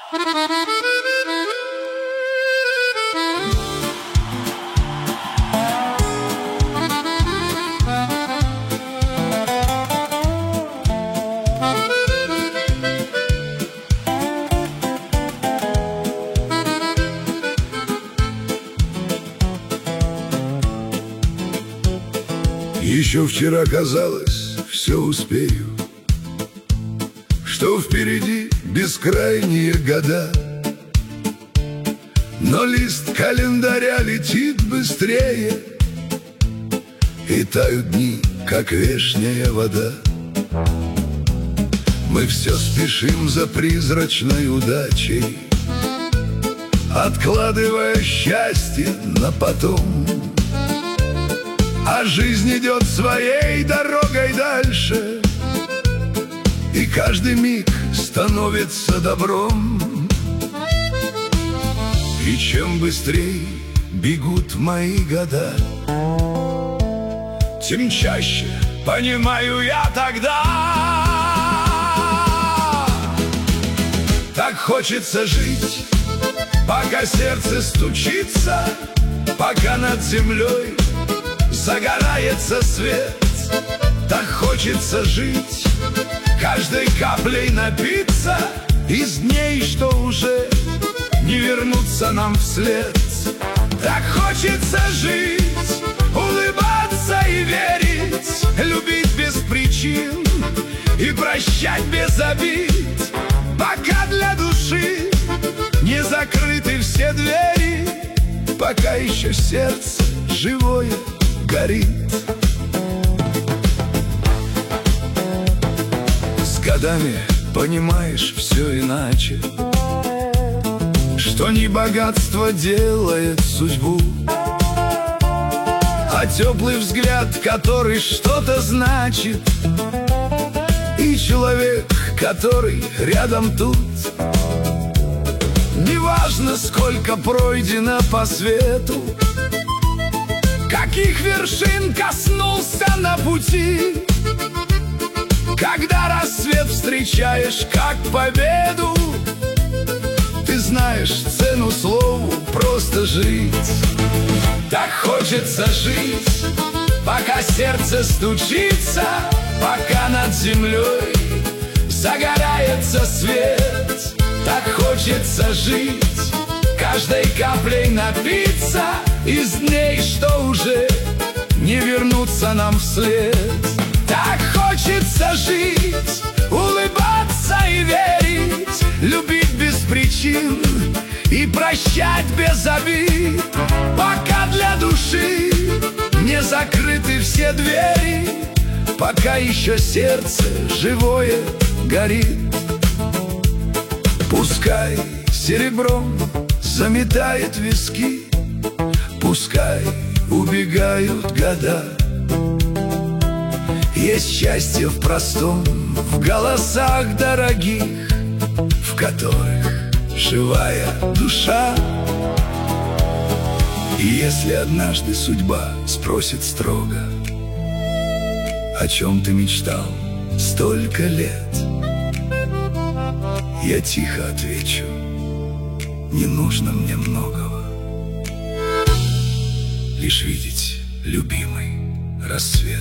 Еще вчера казалось, все успею, что впереди бескрайние года. Но лист календаря летит быстрее, и тают дни, как вешняя вода. Мы все спешим за призрачной удачей, откладывая счастье на потом. А жизнь идет своей дорогой дальше, и каждый миг становится добром. И чем быстрее бегут мои года, тем чаще понимаю я тогда. Так хочется жить, пока сердце стучится, пока над землей загорается свет. Так хочется жить, каждой каплей напиться из дней, что уже не вернутся нам вслед. Так хочется жить, улыбаться и верить, любить без причин и прощать без обид, пока для души не закрыты все двери, пока еще сердце живое горит. С годами понимаешь все иначе, что не богатство делает судьбу, а теплый взгляд, который что-то значит, и человек, который рядом тут. Неважно, сколько пройдено по свету, каких вершин коснулся на пути, когда рассвет встречаешь как победу, ты знаешь цену слову «просто жить». Так хочется жить, пока сердце стучится, пока над землей загорается свет. Так хочется жить, каждой каплей напиться из дней, что уже не вернутся нам вслед. Так хочется жить, улыбаться и верить, любить без причин и прощать без обид, пока для души не закрыты все двери, пока еще сердце живое горит. Пускай серебром заметает виски, пускай убегают года. Есть счастье в простом, в голосах дорогих, в которых живая душа. И если однажды судьба спросит строго: о чем ты мечтал столько лет? Я тихо отвечу: не нужно мне многого, лишь видеть любимый рассвет.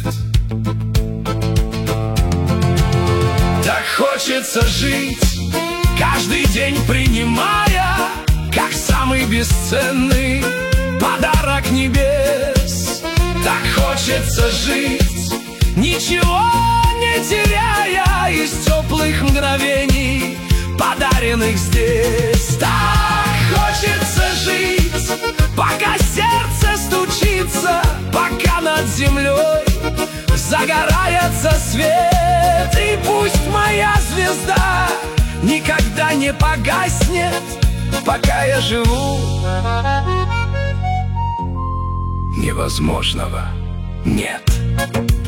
Так хочется жить, каждый день принимая как самый бесценный подарок небес. Так хочется жить, ничего не теряя из теплых мгновений, подаренных здесь. Так хочется жить, пока сердце стучится, пока над землей загорается свет. И пусть моя звезда никогда не погаснет, пока я живу. Невозможного нет.